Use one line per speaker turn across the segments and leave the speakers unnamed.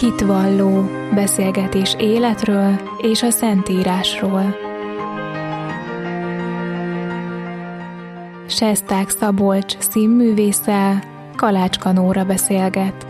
Hitvalló beszélgetés életről és a Szentírásról. Sesták Szabolcs színművésszel Kalácska Nóra beszélget.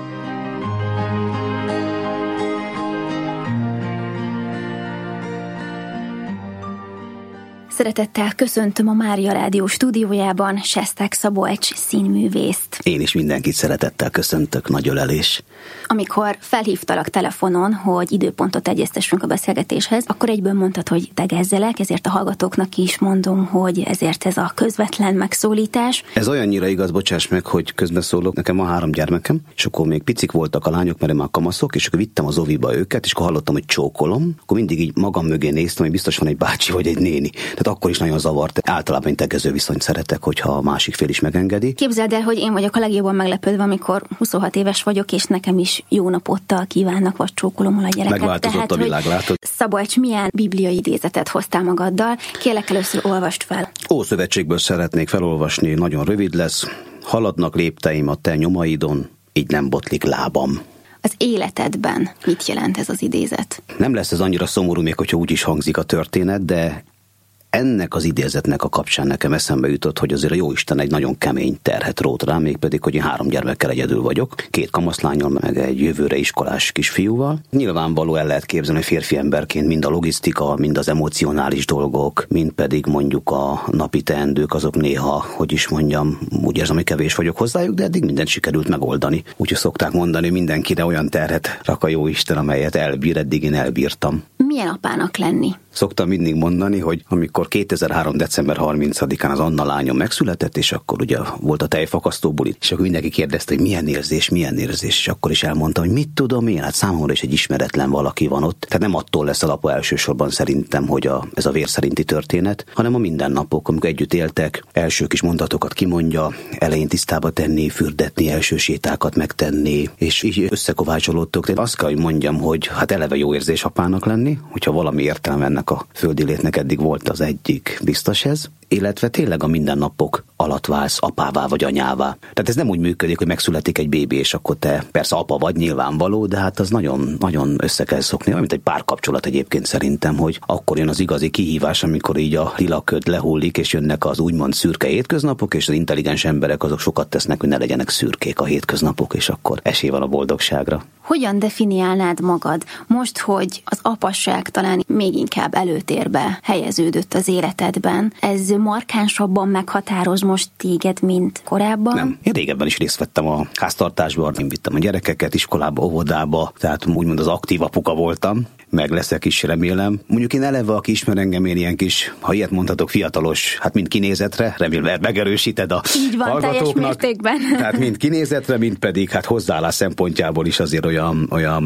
Szeretettel köszöntöm a Mária Rádió stúdiójában Sesták Szabolcs színművészt.
Én is mindenkit szeretettel köszöntök, nagy ölelés.
Amikor felhívtalak telefonon, hogy időpontot egyeztessünk a beszélgetéshez, akkor egyből mondtad, hogy tegezzelek, ezért a hallgatóknak is mondom, hogy ezért ez a közvetlen megszólítás.
Ez olyannyira igaz, bocsáss meg, hogy közbeszólok, nekem van 3 gyermekem, és akkor még picik voltak a lányok, mert már kamaszok, és akkor vittem az oviba őket, és akkor hallottam, hogy csókolom, akkor mindig így magam mögé néztem, hogy biztos van egy bácsi vagy egy néni. Tehát akkor is nagyon zavart. Általában én tegező viszonyt szeretek, hogyha a másik fél is megengedi.
Képzeld el, hogy én vagyok a legjobban meglepődve, amikor 26 éves vagyok, és nekem is jó napottal kívánnak, vagy csókolommal a gyereket.
Megváltozott
tehát,
a világ, látod?
Szabolcs, milyen bibliai idézetet hoztál magaddal? Kérlek, először olvast fel.
Ószövetségből szeretnék felolvasni, nagyon rövid lesz. Haladnak lépteim a te nyomaidon, így nem botlik lábam.
Az életedben mit jelent ez az idézet?
Nem lesz ez annyira szomorú, még hogyha úgy is hangzik a történet, de ennek az idézetnek a kapcsán nekem eszembe jutott, hogy azért a Jóisten egy nagyon kemény terhet rót rám, mégpedig, hogy én 3 gyermekkel egyedül vagyok, 2 kamaszlánnyal, meg egy jövőre iskolás kisfiúval. Nyilvánvaló el lehet képzelni, hogy férfi emberként mind a logisztika, mind az emocionális dolgok, mind pedig mondjuk a napi teendők, azok néha, hogy is mondjam, úgy érzem, hogy kevés vagyok hozzájuk, de eddig mindent sikerült megoldani. Úgyhogy szokták mondani, mindenkire olyan terhet rak a Jóisten, amelyet elbír, eddig én elbírtam.
Milyen apának lenni?
Szoktam mindig mondani, hogy amikor 2003. december 30-án az Anna lányom megszületett, és akkor ugye volt a tejfakasztó buli, és akkor mindenki kérdezte, hogy milyen érzés, és akkor is elmondtam, hogy mit tudom én, hát számomra is egy ismeretlen valaki van ott. Tehát nem attól lesz a apa elsősorban szerintem, hogy ez a vér szerinti történet, hanem a mindennapok, amikor együtt éltek, első kis mondatokat kimondja, elején tisztába tenni, fürdetni, első sétákat megtenni, és így összekovácsolódtok. Én azt kell, hogy mondjam, hogy hát eleve jó érzés apának lenni, hogyha valami értelme ennek a földi létnek eddig volt az egyik, biztos ez, illetve tényleg a mindennapok alatt válsz apává vagy anyává. Tehát ez nem úgy működik, hogy megszületik egy bébi, és akkor te persze apa vagy, nyilvánvaló, de hát az nagyon, nagyon össze kell szokni, mint egy párkapcsolat egyébként szerintem, hogy akkor jön az igazi kihívás, amikor így a lila köd lehullik, és jönnek az úgymond szürke hétköznapok, és az intelligens emberek azok sokat tesznek, hogy ne legyenek szürkék a hétköznapok, és akkor esély van a boldogságra.
Hogyan definiálnád magad most, hogy az apasság talán még inkább előtérbe helyeződött az életedben? Ez markánsabban meghatároz most téged, mint korábban?
Nem. Én régebben is részt vettem a háztartásban, én vittem a gyerekeket iskolába, óvodába, tehát úgymond az aktív apuka voltam, meg leszek is, remélem. Mondjuk én eleve, aki ismer engem, én ilyen kis, ha ilyet mondhatok, fiatalos, hát mind kinézetre, remélem megerősíted a
így van,
hallgatóknak.
teljes mértékben.
Tehát mind kinézetre, mind pedig hát hozzáállás szempontjából is azért olyan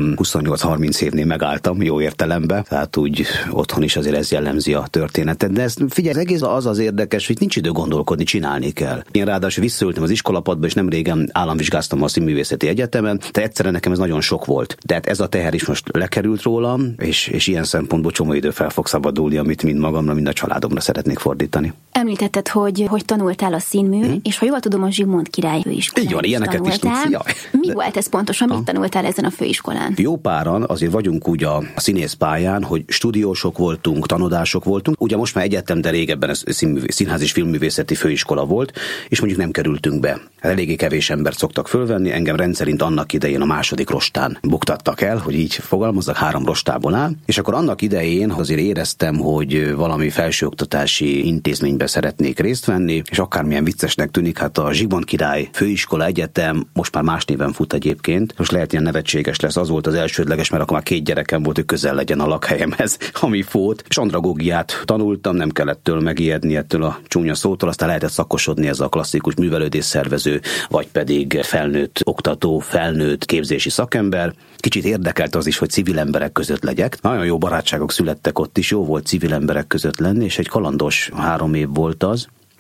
28-30 évnél megálltam, jó értelemben. Tehát úgy otthon is azért ez jellemzi a történetet. De ez, figyelj, az egész az érdekes, hogy nincs idő gondolkodni, csinálni kell. Én ráadásul visszaültem az iskolapadba, és nem régen államvizsgáztam a Színművészeti Egyetemen, de egyszerűen nekem ez nagyon sok volt. Tehát ez a teher is most lekerült rólam, és ilyen szempontból csomó idő fel fog szabadulni, amit mind magamra, mind a családomra szeretnék fordítani.
Említetted, hogy tanultál a színmű, és ha jól tudom, a Zsigmond Király Főiskolán.
Így van, ilyeneket is tudsz.
Mi volt ez pontosan? Mit tanultál ezen a főiskolán?
Jó páran azért vagyunk úgy a színészpályán, hogy stúdiósok voltunk, tanodások voltunk. Ugye most már egyetem, de régebben ez Színház és Filmművészeti Főiskola volt, és mondjuk nem kerültünk be. Eléggé kevés embert szoktak fölvenni, engem rendszerint annak idején a 2. rostán buktattak el, hogy így fogalmazzak, 3 rostából áll, és akkor annak idején azért éreztem, hogy valami felsőoktatási intézménybe szeretnék részt venni, és akármilyen viccesnek tűnik, hát a Zsigmond Király Főiskola Egyetem most már más néven fut egyébként. Most lehet ilyen nevetséges lesz, az volt az elsődleges, mert akkor már 2 gyerekem volt, hogy közel legyen a lakhelyemhez, ami fót. És andragógiát tanultam, nem kellett tőle megijedni ettől a csúnya szótól, aztán lehetett szakosodni, ez a klasszikus művelődés szervező, vagy pedig felnőtt oktató, felnőtt képzési szakember. Kicsit érdekelt az is, hogy civil emberek között legyek. Nagyon jó barátságok születtek ott is, jó volt civil emberek között lenni, és egy kalandos 3 év volt az.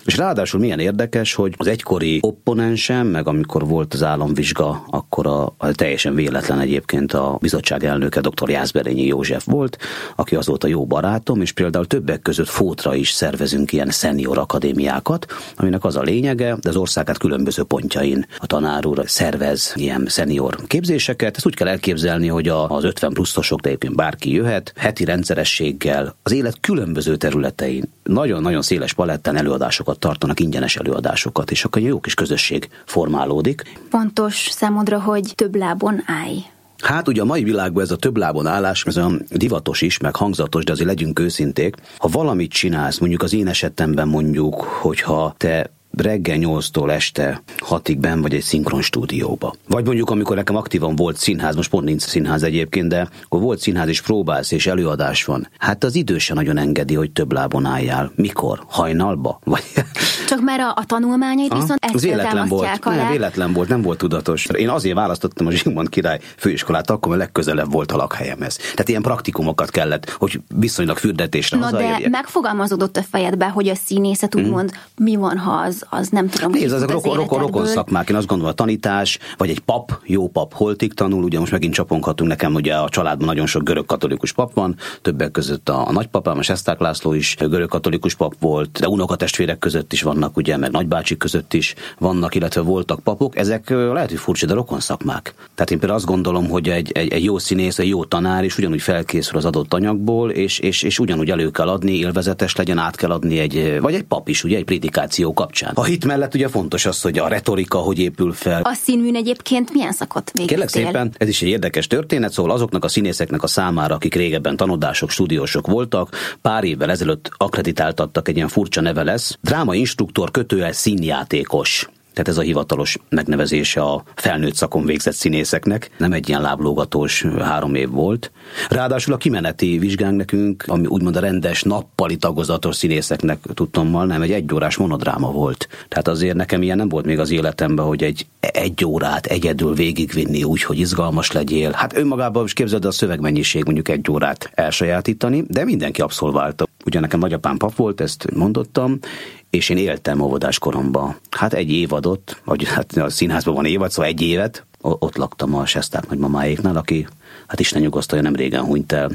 És ráadásul milyen érdekes, hogy az egykori opponensem, meg amikor volt az államvizsga, akkor a teljesen véletlen egyébként a bizottság elnöke dr. Jászberényi József volt, aki azóta jó barátom, és például többek között Fótra is szervezünk ilyen szenior akadémiákat, aminek az a lényege, de az országát különböző pontjain a tanár úr szervez ilyen szenior képzéseket. Ezt úgy kell elképzelni, hogy az 50 pluszosok, de egyébként bárki jöhet, heti rendszerességgel az élet különböző területein nagyon-nagyon széles palettán előadásokat tartanak, ingyenes előadásokat, és akkor egy jó kis közösség formálódik.
Fontos számodra, hogy több lábon állj.
Hát ugye a mai világban ez a több lábon állás, ez olyan divatos is, meg hangzatos, de azért legyünk őszinték. Ha valamit csinálsz, mondjuk az én esetemben mondjuk, hogyha te reggel 8-tól este 6-ig benn vagy egy szinkron stúdióba. Vagy mondjuk, amikor nekem aktívan volt színház, most pont nincs színház egyébként, de akkor volt színház és próbálsz és előadás van. Hát az idő se nagyon engedi, hogy több lábon álljál. Mikor? Hajnalba? Vagy...
Csak már a tanulmányait viszont ezt támasztják alá.
Nem, véletlen volt, nem volt tudatos. Én azért választottam a Zsigmond Király főiskolát, akkor a legközelebb volt a lakhelyemhez. Tehát ilyen praktikumokat kellett, hogy viszonylag fürdetésre hazaérjek.
De megfogalmazódott a fejedbe, hogy a színészet úgymond mi van, ha az nem tudom.
Nézd, ezek rokon szakmák. Én azt gondolom, a tanítás, vagy egy pap, jó pap holtig tanul, ugye most megint csaponghatunk, nekem ugye a családban nagyon sok görög-katolikus pap van, többek között a nagypapám, a Sesták László is görög-katolikus pap volt, de unokatestvérek között is vannak, ugye, meg nagybácsik között is vannak, illetve voltak papok. Ezek lehet, hogy furcsa, de rokon szakmák. Tehát én például azt gondolom, hogy egy jó színész, egy jó tanár is ugyanúgy felkészül az adott anyagból, és ugyanúgy elő kell adni, élvezetes legyen, át kell adni vagy egy pap is, ugye, egy prédikáció kapcsán. A hit mellett ugye fontos az, hogy a retorika hogy épül fel.
A színműn egyébként milyen szakot végeztél?
Kérlek szépen, ez is egy érdekes történet, szóval azoknak a színészeknek a számára, akik régebben tanodások, stúdiósok voltak, pár évvel ezelőtt akkreditáltattak, egy ilyen furcsa neve lesz, drámainstruktor / színjátékos. Tehát ez a hivatalos megnevezése a felnőtt szakon végzett színészeknek. Nem egy ilyen láblógatós 3 év volt. Ráadásul a kimeneti vizsgánk nekünk, ami úgymond a rendes nappali tagozatos színészeknek tudtommal, nem, egy 1 órás monodráma volt. Tehát azért nekem ilyen nem volt még az életemben, hogy egy órát egyedül végigvinni úgy, hogy izgalmas legyél. Hát önmagában is képzeld, a szövegmennyiség mondjuk 1 órát elsajátítani, de mindenki abszolválta. Ugye nekem nagyapám pap volt, ezt mondottam, és én éltem óvodás koromban. Hát 1 évadot, vagy hát a színházban van évad, szóval 1 évet, ott laktam a Sesták nagymamáéknál, aki, hát Isten nyugosztalja, nem régen hunyt el,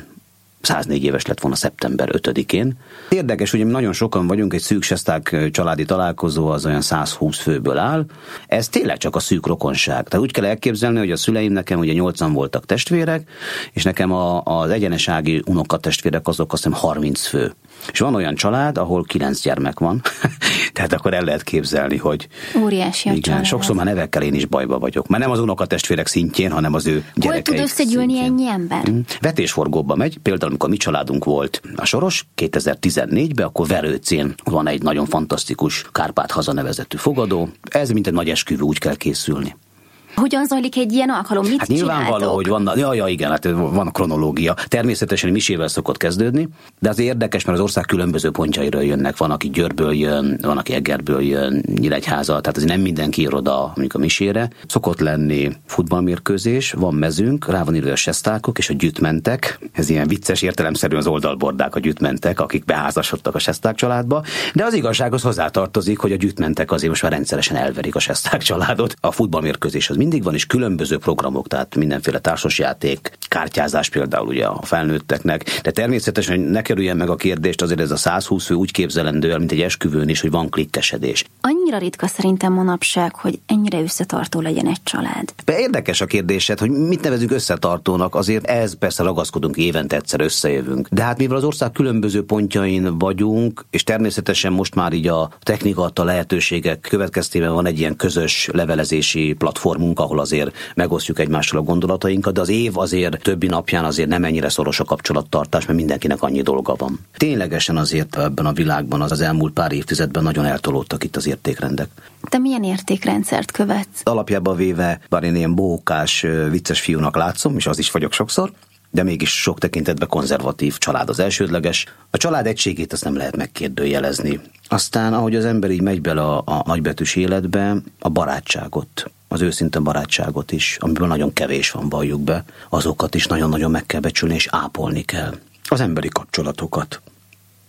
104 éves lett volna szeptember 5-én. Érdekes, hogy nagyon sokan vagyunk, egy szűk Sesták családi találkozó az olyan 120 főből áll. Ez tényleg csak a szűk rokonság. Tehát úgy kell elképzelni, hogy a szüleim nekem ugye 8-an voltak testvérek, és nekem az egyenesági unokatestvérek azok azt hiszem 30 fő. És van olyan család, ahol 9 gyermek van, tehát akkor el lehet képzelni, hogy
óriási a család.
Sokszor már nevekkel én is bajba vagyok. Már nem az unokatestvérek szintjén, hanem az ő gyerekeik.
Hol tud összegyűlni ennyi ember?
Vetésforgóba megy, például amikor mi családunk volt a Soros 2014-ben, akkor Verőcén van egy nagyon fantasztikus Kárpát-haza nevezetű fogadó. Ez mint egy nagy esküvő, úgy kell készülni.
Hogyan zajlik egy ilyen alkalom? Mit
hát nyilvánvaló, hogy van, igen, hát van a kronológia. Természetesen misével szokott kezdődni, de az érdekes, mert az ország különböző pontjairól jönnek. Van, aki Győrből jön, van, aki Egerből jön, Nyíregyháza, tehát azért nem mindenki ír oda mondjuk a misére. Szokott lenni futballmérkőzés, van mezünk, rá van írva a Sestákok és a gyütmentek. Ez ilyen vicces, értelemszerűen az oldalbordák a gyütmentek, akik beházasodtak a Sesták családba. De az igazsághoz hozzátartozik, hogy a gyütmentek azért most már rendszeresen elverik a Sesták családot. A futballmérkőzés az mindig van, és különböző programok, tehát mindenféle társasjáték, kártyázás például ugye a felnőtteknek, de természetesen, hogy ne kerüljen meg a kérdést, azért ez a 120 fő úgy képzelendő el, mint egy esküvőn is, hogy van klikkesedés.
Annyira ritka szerintem manapság, hogy ennyire összetartó legyen egy család.
De érdekes a kérdésed, hogy mit nevezünk összetartónak, azért ez persze ragaszkodunk, évente egyszer összejövünk. De hát mivel az ország különböző pontjain vagyunk, és természetesen most már így a technika adta lehetőségek következtében van egy ilyen közös levelezési platformunk, ahol azért megosztjuk egymással a gondolatainkat, de az év azért többi napján azért nem ennyire szoros a kapcsolattartás, mert mindenkinek annyi dolga van. Ténylegesen azért ebben a világban az elmúlt pár évtizedben nagyon eltolódtak itt az értékrendek.
Te milyen értékrendszert követsz?
Alapjában véve, bár én ilyen bohókás, vicces fiúnak látszom, és az is vagyok sokszor, de mégis sok tekintetben konzervatív, család az elsődleges. A család egységét azt nem lehet megkérdőjelezni. Aztán, ahogy az ember így megy bele a nagybetűs életbe, a barátságot, az őszinte barátságot is, amiből nagyon kevés van, valljuk be, azokat is nagyon-nagyon meg kell becsülni, és ápolni kell. Az emberi kapcsolatokat.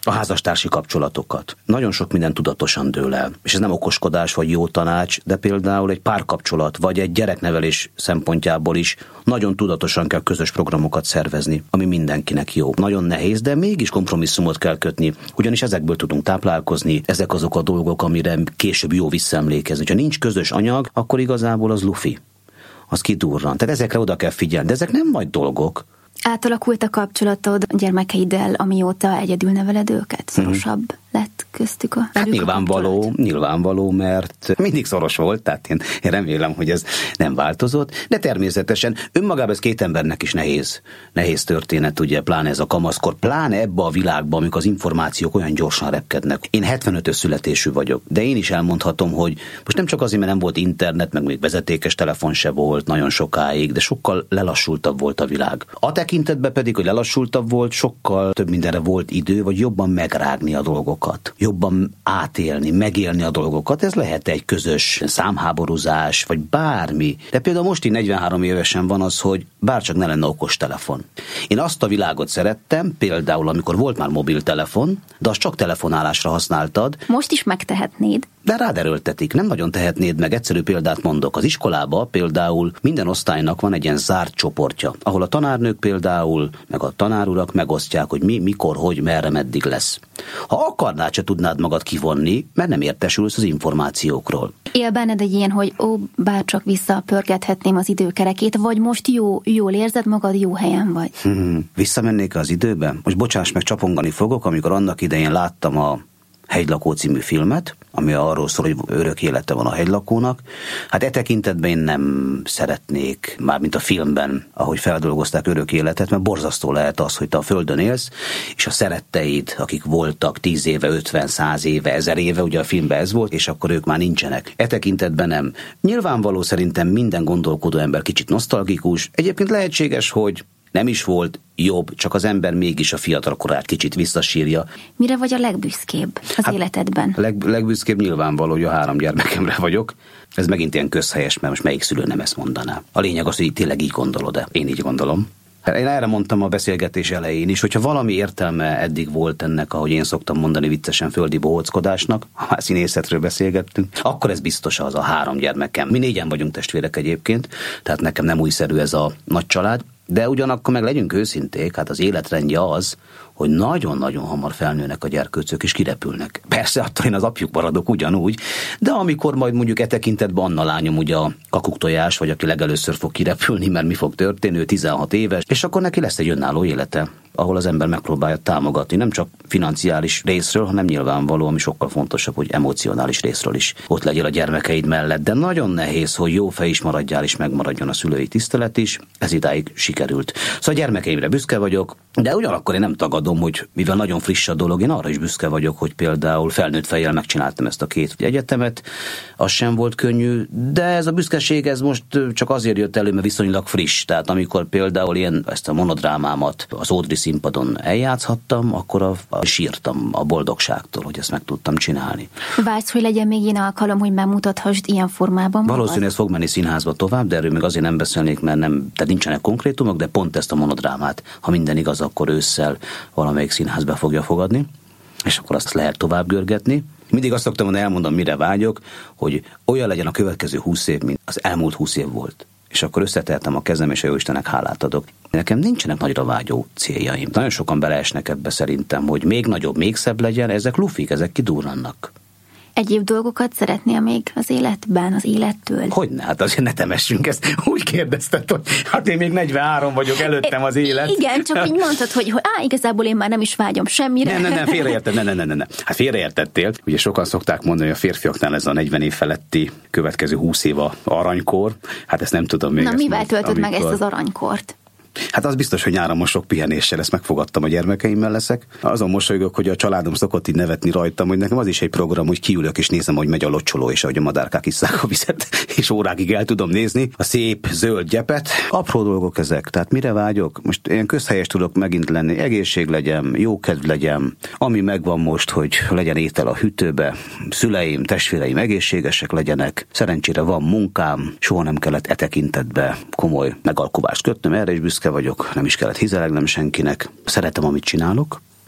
a házastársi kapcsolatokat. Nagyon sok minden tudatosan dől el. És ez nem okoskodás vagy jó tanács, de például egy párkapcsolat vagy egy gyereknevelés szempontjából is nagyon tudatosan kell közös programokat szervezni, ami mindenkinek jó. Nagyon nehéz, de mégis kompromisszumot kell kötni, ugyanis ezekből tudunk táplálkozni, ezek azok a dolgok, amire később jó visszaemlékezni. Ha nincs közös anyag, akkor igazából az lufi. Az kidurran. Tehát ezekre oda kell figyelni, de ezek nem nagy dolgok.
Átalakult a kapcsolatod a gyermekeiddel, amióta egyedül neveled őket? Szorosabb lett köztük a
hát nyilvánvaló, mert mindig szoros volt, tehát én remélem, hogy ez nem változott, de természetesen önmagában ez két embernek is nehéz történet, ugye, pláne ez a kamaszkor, pláne ebbe a világban, amikor az információk olyan gyorsan repkednek. Én 75-ös születésű vagyok, de én is elmondhatom, hogy most nem csak azért, mert nem volt internet, meg még vezetékes telefon se volt nagyon sokáig, de sokkal lelassultabb volt a világ. A tekintetben pedig, hogy lelassultabb volt, sokkal több mindenre volt idő, vagy jobban megrágni a dolgokat, jobban átélni, megélni a dolgokat. Ez lehet egy közös számháborúzás, vagy bármi. De például most így 43 évesen van az, hogy bárcsak ne lenne okostelefon. Én azt a világot szerettem, például amikor volt már mobiltelefon, de azt csak telefonálásra használtad.
Most is megtehetnéd.
De rád erőltetik, nem nagyon tehetnéd meg. Egyszerű példát mondok. Az iskolába például minden osztálynak van egy ilyen zárt csoportja, ahol a tanárnők például, meg a tanárurak megosztják, hogy mi, mikor, hogy, merre, meddig lesz. Ha akarnád, se tudnád magad kivonni, mert nem értesülsz az információkról.
Él benned egy ilyen, hogy bárcsak visszapörgethetném az időkerekét, vagy most jól érzed magad, jó helyen vagy?
Visszamennék az időbe? Most bocsáss meg, csapongani fogok, amikor annak idején láttam a Hegylakó című filmet, ami arról szól, hogy örök élete van a hegylakónak. Hát e tekintetben én nem szeretnék, mármint a filmben, ahogy feldolgozták örök életet, mert borzasztó lehet az, hogy te a Földön élsz, és a szeretteid, akik voltak 10 éve, 50, 100 éve, 1000 éve, ugye a filmben ez volt, és akkor ők már nincsenek. E tekintetben nem. Nyilvánvaló szerintem minden gondolkodó ember kicsit nosztalgikus. Egyébként lehetséges, hogy nem is volt jobb, csak az ember mégis a fiatalkorát kicsit visszasírja.
Mire vagy a legbüszkébb az életedben?
Legbüszkébb nyilvánvaló, hogy a 3 gyermekemre vagyok. Ez megint ilyen közhelyes, mert most melyik szülő nem ezt mondaná. A lényeg az, hogy tényleg így gondolod-e. Én így gondolom. Én erre mondtam a beszélgetés elején is, hogyha valami értelme eddig volt ennek, ahogy én szoktam mondani viccesen, földi bohóckodásnak, ha már színészetről beszélgettünk, akkor ez biztos az a 3 gyermekem. Mi 4-en vagyunk testvérek egyébként, tehát nekem nem újszerű ez a nagy család, de ugyanakkor meg legyünk őszinték, hát az életrendje az, hogy nagyon-nagyon hamar felnőnek a gyerkőcök és kirepülnek. Persze, attól én az apjuk maradok ugyanúgy, de amikor majd mondjuk e tekintetben Anna lányom ugye a kakuktojás, vagy aki legelőször fog kirepülni, mert mi fog történni, ő 16 éves, és akkor neki lesz egy önálló élete, ahol az ember megpróbálja támogatni, nem csak financiális részről, hanem nyilvánvaló, ami sokkal fontosabb, hogy emocionális részről is ott legyél a gyermekeid mellett. De nagyon nehéz, hogy jó fej is maradjál, és megmaradjon a szülői tisztelet is. Ez idáig sikerült. Szóval gyermekeimre büszke vagyok, de ugyanakkor én nem tagadom, hogy mivel nagyon friss a dolog, én arra is büszke vagyok, hogy például felnőtt fejjel megcsináltam ezt a 2 egyetemet. Az sem volt könnyű, de ez a büszkeség ez most csak azért jött elő, mert viszonylag friss. Tehát amikor például én ezt a monodrámámat az Ódri színpadon eljátszhattam, akkor sírtam a boldogságtól, hogy ezt meg tudtam csinálni.
Vágysz, hogy legyen még ilyen alkalom, hogy bemutathassd ilyen formában?
Valószínűleg ez fog menni színházba tovább, de erről még azért nem beszélnék, mert tehát nincsenek konkrétumok, de pont ezt a monodrámát, ha minden igaz, akkor ősszel valamelyik színház be fogja fogadni, és akkor azt lehet tovább görgetni. Mindig azt szoktam mondani, elmondom, mire vágyok, hogy olyan legyen a következő 20 év, mint az elmúlt 20 év volt. És akkor összeteltem a kezem, és a Jóistennek hálát adok. Nekem nincsenek nagyra vágyó céljaim. Nagyon sokan beleesnek ebbe szerintem, hogy még nagyobb, még szebb legyen, ezek lufik, ezek kidurrannak.
Egyéb dolgokat szeretnél még az életben, az élettől?
Hogyne, hát azért ne temessünk ezt. Úgy kérdezted, hogy hát én még 43 vagyok, előttem az élet.
Igen, csak így mondtad, hogy igazából én már nem is vágyom semmire.
Nem, félreérted, ne. Hát félreértettél. Ugye sokan szokták mondani, hogy a férfiaknál ez a 40 év feletti következő 20 év a aranykor. Hát ezt nem tudom még.
Na, mivel töltöd meg ezt az aranykort?
Hát az biztos, hogy nyáron most sok pihenéssel ezt megfogadtam, a gyermekeimmel leszek. Azon mosolygok, hogy a családom szokott így nevetni rajtam, hogy nekem az is egy program, hogy kiülök és nézem, hogy megy a locsoló, és ahogy a madárkák isszák a vizet, és órákig el tudom nézni a szép zöld gyepet. Apró dolgok ezek, tehát mire vágyok? Most ilyen közhelyes tudok megint lenni, egészség legyen, jó kedv legyen, ami megvan most, hogy legyen étel a hűtőbe, szüleim, testvéreim egészségesek legyenek, szerencsére van munkám, soha nem kellett e tekintetbe komoly megalkuvást kötnöm, erre is büszke vagyok, nem is kellett hizelegnem senkinek. Szeretem, amit csinálok,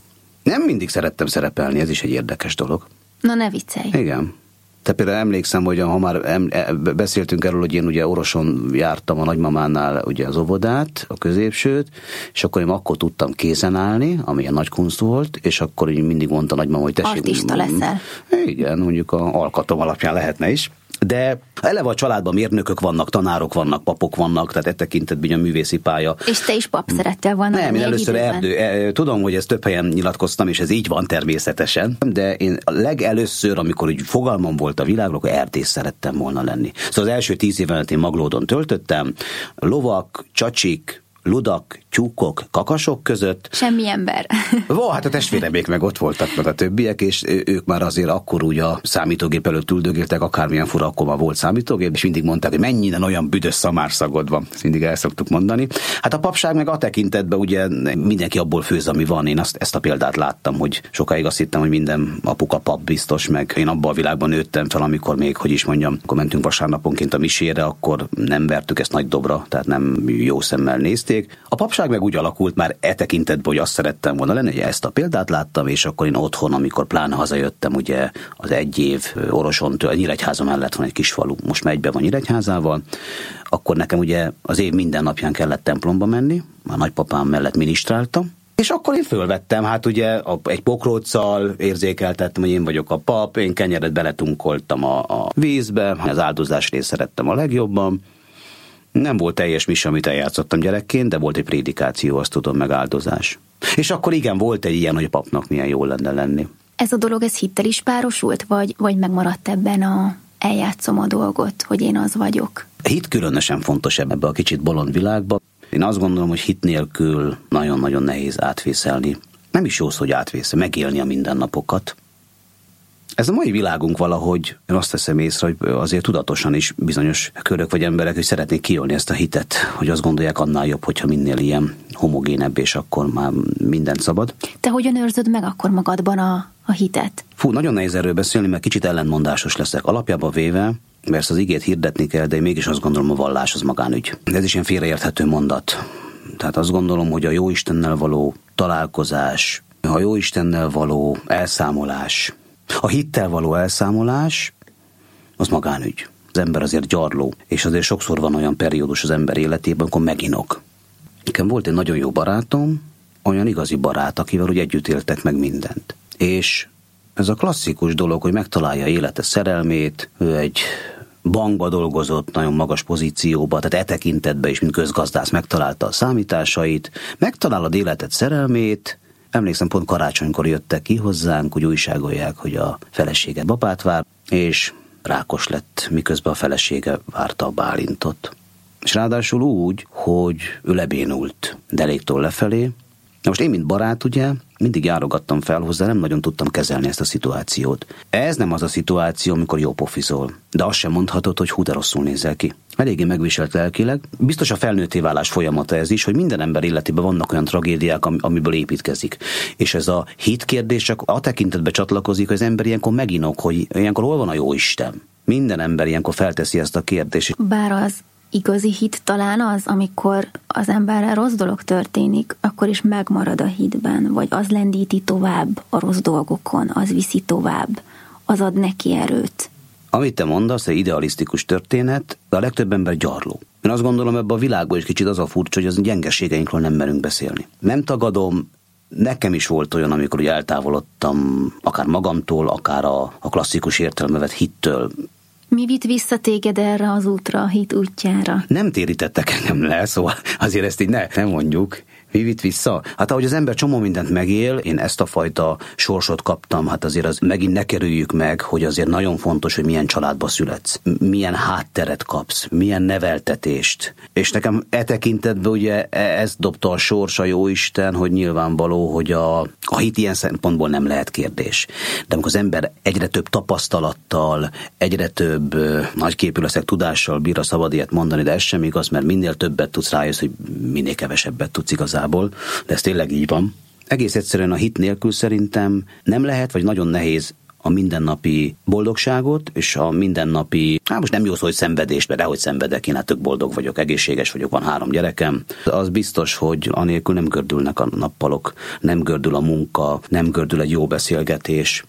Nem mindig szerettem szerepelni, ez is egy érdekes dolog.
Na ne viccelj.
Igen. Te például emlékszem, hogy ha már beszéltünk erről, hogy én ugye Oroson jártam a nagymamánál ugye az óvodát, a középsőt, és akkor én akkor tudtam készen állni, ami ilyen nagy kunst volt, és akkor így mindig mondta nagymama, hogy tessék.
Artista leszel.
Igen, mondjuk a alkatom alapján lehetne is. De eleve a családban mérnökök vannak, tanárok vannak, papok vannak, tehát e tekintetben a művészi pálya.
És te is pap szerettél volna?
Nem, én először tudom, hogy ezt több helyen nyilatkoztam, és ez így van természetesen, de én legelőször, amikor úgy fogalmam volt a világról, akkor erdész szerettem volna lenni. Szóval az első 10 évet én Maglódon töltöttem, lovak, csacsik, ludak, tyúkok, kakasok között.
Semmi ember.
Hát a testvéremék meg ott voltak, meg a többiek, és ők már azért akkor úgy a számítógép előtt üldögéltek, akármilyen fura, akkor már volt számítógép, és mindig mondták, hogy mennyire olyan büdös szamárszagod van. Ezt mindig el szoktuk mondani. Hát a papság meg a tekintetben ugye mindenki abból főz, ami van. Én ezt a példát láttam, hogy sokáig azt hittem, hogy minden apuka pap biztos, meg én abban a világban nőttem fel, amikor még, hogy is mondjam, akkor mentünk vasárnaponként a misére, akkor nem vertük ezt nagy dobra, tehát nem jó szemmel nézték. A papság meg úgy alakult már e tekintetben, hogy azt szerettem volna lenni, hogy ezt a példát láttam, és akkor én otthon, amikor pláne hazajöttem, ugye az 1 év Orosontól, Nyíregyháza mellett van egy kis falu, most már egyben van Nyíregyházával, akkor nekem ugye az év minden napján kellett templomba menni, a nagypapám mellett minisztráltam, és akkor én fölvettem, hát ugye egy pokróccal érzékeltettem, hogy én vagyok a pap, én kenyeret beletunkoltam a vízbe, az áldozás részt szerettem a legjobban. Nem volt teljes mise, amit eljátszottam gyerekként, de volt egy prédikáció, azt tudom, meg áldozás. És akkor igen, volt egy ilyen, hogy a papnak milyen jó lenne lenni.
Ez a dolog, ez hittel is párosult, vagy megmaradt ebben eljátszom a dolgot, hogy én az vagyok?
A hit különösen fontos ebben a kicsit bolond világban. Én azt gondolom, hogy hit nélkül nagyon-nagyon nehéz átvészelni. Nem is jó szó, hogy átvészel, megélni a mindennapokat. Ez a mai világunk valahogy, én azt teszem észre, hogy azért tudatosan is bizonyos körök vagy emberek, hogy szeretnék kiölni ezt a hitet, hogy azt gondolják, annál jobb, hogyha minél ilyen homogénebb, és akkor már mindent szabad.
Te hogyan őrzöd meg akkor magadban a hitet?
Nagyon nehéz erről beszélni, mert kicsit ellentmondásos leszek. Alapjában véve, persze az igét hirdetni kell, de én mégis azt gondolom, a vallás az magánügy. Ez is ilyen félreérthető mondat. Tehát azt gondolom, hogy a Jóistennel való találkozás, a Jóistennel való elszámolás, a hittel való elszámolás, az magánügy. Az ember azért gyarló, és azért sokszor van olyan periódus az ember életében, amikor meginok. Nekem volt egy nagyon jó barátom, olyan igazi barát, akivel úgy együtt éltek meg mindent. És ez a klasszikus dolog, hogy megtalálja élete szerelmét, ő egy bankba dolgozott, nagyon magas pozícióba, tehát e tekintetben is, mint közgazdász megtalálta a számításait, megtalálod életed szerelmét. Emlékszem, pont karácsonykor jöttek ki hozzánk, hogy újságolják, hogy a felesége babát vár, és rákos lett, miközben a felesége várta a Bálintot. És ráadásul úgy, hogy ő lebénult deréktől lefelé. Na most én, mint barát, ugye, mindig járogattam fel hozzá, nem nagyon tudtam kezelni ezt a szituációt. Ez nem az a szituáció, amikor jó pofizol, de azt sem mondhatod, hogy hú, de rosszul nézel ki. Eléggé megviselt lelkileg. Biztos a felnőtté válás folyamata ez is, hogy minden ember életében vannak olyan tragédiák, amiből építkezik. És ez a hit kérdés csak a tekintetbe csatlakozik, hogy az ember ilyenkor meginok, hogy ilyenkor hol van a Jóisten. Minden ember ilyenkor felteszi ezt a kérdést.
Bár az igazi hit talán az, amikor az emberrel rossz dolog történik, akkor is megmarad a hitben, vagy az lendíti tovább a rossz dolgokon, az viszi tovább, az ad neki erőt.
Amit te mondasz, egy idealisztikus történet, de a legtöbb ember gyarló. Én azt gondolom, ebben a világban is kicsit az a furcsa, hogy az gyengeségeinkről nem merünk beszélni. Nem tagadom, nekem is volt olyan, amikor úgy eltávolodtam, akár magamtól, akár a klasszikus értelembe vett hittől.
Mi vitt vissza téged erre az útra, a hit útjára?
Nem térítettek engem le, szóval azért ezt így nem mondjuk. Mi vitt vissza? Hát ahogy az ember csomó mindent megél, én ezt a fajta sorsot kaptam, hát azért az megint ne kerüljük meg, hogy azért nagyon fontos, hogy milyen családba születsz, milyen hátteret kapsz, milyen neveltetést. És nekem e tekintetben ugye ezt dobta a sors, a Jóisten, hogy nyilvánvaló, hogy a hit ilyen szempontból nem lehet kérdés. De amikor az ember egyre több tapasztalattal, egyre több nagyképű leszek tudással bír, a szabad ilyet mondani, de ez sem igaz, mert minél többet tudsz, rájössz, hogy minél kevesebbet tudsz igazából. De ez tényleg így van. Egész egyszerűen a hit nélkül szerintem nem lehet, vagy nagyon nehéz a mindennapi boldogságot, és a mindennapi, most nem jó szó, hogy szenvedést, mert dehogy szenvedek, én tök boldog vagyok, egészséges vagyok, van 3 gyerekem. Az biztos, hogy anélkül nem gördülnek a nappalok, nem gördül a munka, nem gördül egy jó beszélgetés.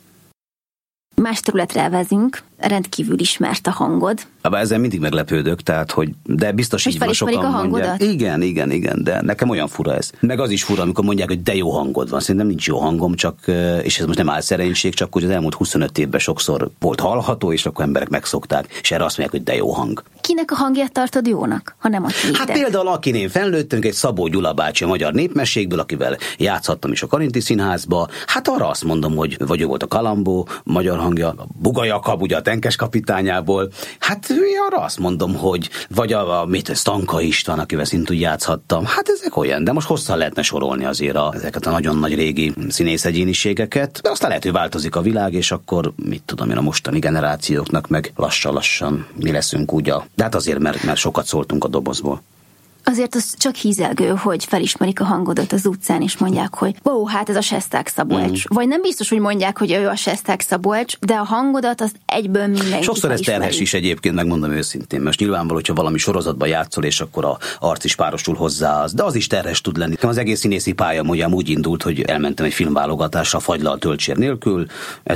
Más területre elvezünk, rendkívül ismert a hangod.
Ezzel mindig meglepődök, tehát, hogy de biztos
hogy
így van, sokan mondják. Igen, de nekem olyan fura ez. Meg az is fura, amikor mondják, hogy de jó hangod van. Szerintem nincs jó hangom, csak, és ez most nem álszerénység, csak hogy az elmúlt 25 évben sokszor volt hallható, és akkor emberek megszokták, és erre azt mondják, hogy de jó hang.
Kinek a hangját tartod jónak, ha nem a tiédet?
Hát például akin én fennlőttem, egy Szabó Gyula bácsi a magyar népmességből, akivel játszhattam is a Karinti Színházba, hát arra azt mondom, hogy vagy ő volt a Kalambó, magyar hangja, a Buga Jakab, ugye a Tenkes kapitányából, hát arra azt mondom, hogy vagy a Stanka István, akivel szintúgy játszhattam, hát ezek olyan, de most hosszan lehetne sorolni azért ezeket a nagyon nagy régi színész egyéniségeket, de aztán lehet, hogy változik a világ, és akkor mit tudom én, a mostani generációknak meg lassan mi leszünk úgy de hát azért, mert sokat szóltunk a dobozból.
Azért az csak hízelgő, hogy felismerik a hangodat az utcán, és mondják, hogy hát ez a Sesták Szabolcs. Vagy nem biztos, hogy mondják, hogy ő a Sesták Szabolcs, de a hangodat az egyből mindenki
sokszor ez terhes is egyébként, megmondom őszintén. Most nyilvánvaló, hogyha valami sorozatban játszol, és akkor a arc is párosul hozzá, de az is terhes tud lenni. Az egész színészi pályam ugye úgy indult, hogy elmentem egy filmválogatásra Fagylal Tölcsér nélkül,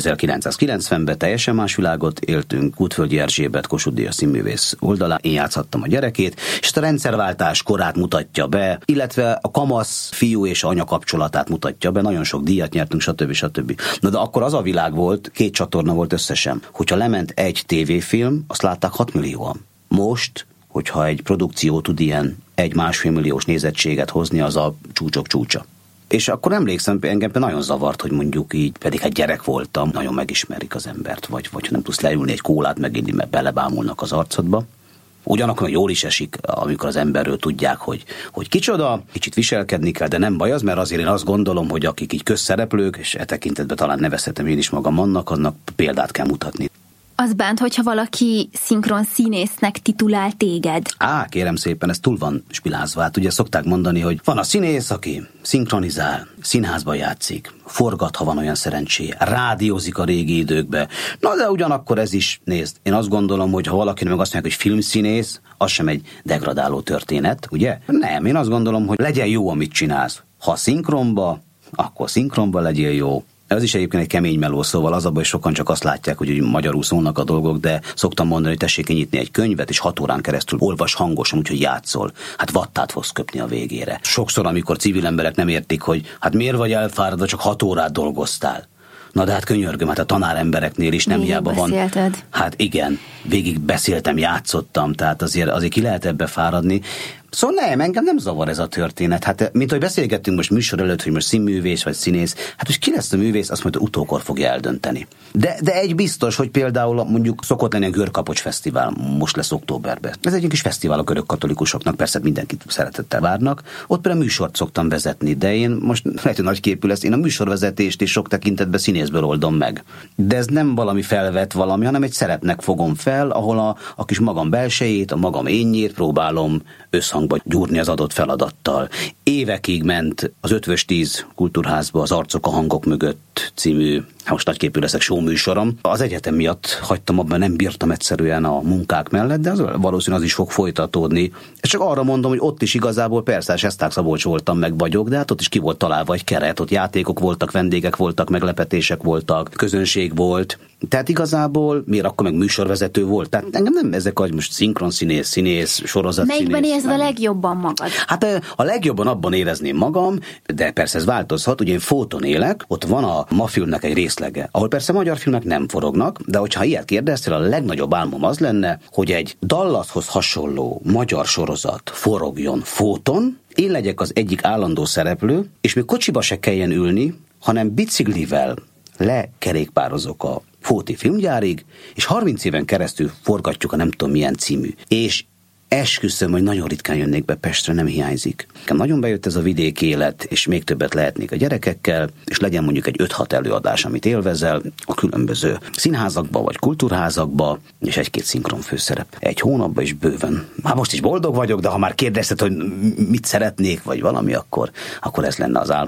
1990-ben teljesen más világot éltünk, Kútföldi Erzsébet, Kossuth Díjas színművész oldalán, én játszhattam a gyerekét, és a rendszerváltás korát mutatja be, illetve a kamasz fiú és anya kapcsolatát mutatja be, nagyon sok díjat nyertünk, stb. Na de akkor az a világ volt, 2 csatorna volt összesen. Hogyha lement egy tévéfilm, azt látták 6 millióan. Most, hogyha egy produkció tud ilyen 1-1,5 milliós nézettséget hozni, az a csúcsok csúcsa. És akkor emlékszem, engem nagyon zavart, hogy mondjuk így, pedig egy gyerek voltam, nagyon megismerik az embert, vagy nem tudsz leülni egy kólát meginni, mert belebámulnak az arcodba. Ugyanakkor jól is esik, amikor az emberről tudják, hogy kicsoda, kicsit viselkedni kell, de nem baj az, mert azért én azt gondolom, hogy akik így közszereplők, és e tekintetben talán nevezhetem én is magam annak példát kell mutatni.
Az bánt, hogyha valaki szinkron színésznek titulál téged.
Kérem szépen, ez túl van spilázva. Hát ugye szokták mondani, hogy van a színész, aki szinkronizál, színházban játszik, forgat, ha van olyan szerencséje, rádiózik a régi időkbe. Na de ugyanakkor ez is, nézd, én azt gondolom, hogy ha valaki meg azt mondja, hogy filmszínész, az sem egy degradáló történet, ugye? Nem, én azt gondolom, hogy legyen jó, amit csinálsz. Ha szinkronba, akkor szinkronba legyél jó. Ez is egyébként egy kemény meló, szóval az abban, hogy sokan csak azt látják, hogy magyarul szólnak a dolgok, de szoktam mondani, hogy tessék kinyitni egy könyvet, és 6 órán keresztül olvas hangosan, úgyhogy játszol. Hát vattát fogsz köpni a végére. Sokszor, amikor civil emberek nem értik, hogy hát miért vagy elfáradva, csak 6 órát dolgoztál. Na de hát könyörgöm, hát a tanárembereknél is nem hiába van. Hát igen, végig beszéltem, játszottam, tehát azért ki lehet ebbe fáradni. Szóval engem nem zavar ez a történet. Hát, mint hogy beszélgettünk most műsor előtt, hogy most színművész vagy színész, hát most ki lesz a művész, azt majd utókor fogja eldönteni. De egy biztos, hogy például mondjuk szokott lenni a Görkapocs Fesztivál, most lesz októberben. Ez egy kis fesztivál a görög katolikusoknak, persze mindenkit szeretettel várnak. Ott például műsort szoktam vezetni, de én most lehet, hogy nagyképű lesz, én a műsorvezetést is sok tekintetben színészből oldom meg. De ez nem valami felvett valami, hanem egy szerepnek fogom fel, ahol a kis magam belsejét, a magam énjét próbálom összhangba gyúrni az adott feladattal. Évekig ment az Ötvös 10 kultúrházba az Arcok a hangok mögött című, most nagyképű leszek, show műsorom. Az egyetem miatt hagytam abban, nem bírtam egyszerűen a munkák mellett, de valószínűleg az is fog folytatódni. És csak arra mondom, hogy ott is igazából persze Sesták Szabolcs voltam, meg vagyok, de hát ott is ki volt találva egy keret, ott játékok voltak, vendégek voltak, meglepetések voltak, közönség volt. Tehát igazából miért akkor meg műsorvezető volt? Tehát engem nem ezek, hogy most szinkronszínész, sorozatszínész.
Melyikben érzed a legjobban magad?
Hát a legjobban abban érezném magam, de persze ez változhat, ugye én Fóton élek, ott van a Mafilmnek egy részlege, ahol persze magyar filmek nem forognak, de hogyha ilyet kérdeztél, a legnagyobb álmom az lenne, hogy egy Dallashoz hasonló magyar sorozat forogjon Fóton, én legyek az egyik állandó szereplő, és még kocsiba se kelljen ülni, hanem biciklivel lekerékpározok a Fóti filmgyárig, és 30 éven keresztül forgatjuk a nem tudom milyen című. És esküszöm, hogy nagyon ritkán jönnék be Pestre, nem hiányzik. Nagyon bejött ez a vidéki élet, és még többet lehetnék a gyerekekkel, és legyen mondjuk egy 5-6 előadás, amit élvezel a különböző színházakba vagy kultúrházakba, és 1-2 szinkron főszerep. Egy hónapban is bőven. Már most is boldog vagyok, de ha már kérdezted, hogy mit szeretnék, vagy valami, akkor ez lenne az álmom.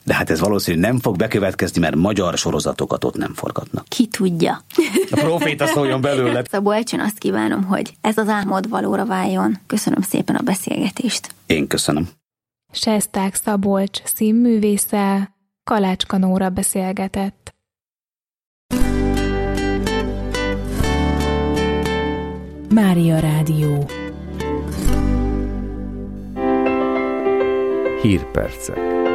De hát ez valószínűleg nem fog bekövetkezni, mert magyar sorozatokat ott nem forgatnak.
Ki tudja.
A proféta szóljon belőle.
Szabolcson, azt kívánom, hogy ez az álmod valóra váljon. Köszönöm szépen a beszélgetést.
Én köszönöm.
Sesták Szabolcs színművésszel Kalácska Nóra beszélgetett.
Mária Rádió. Hírpercek.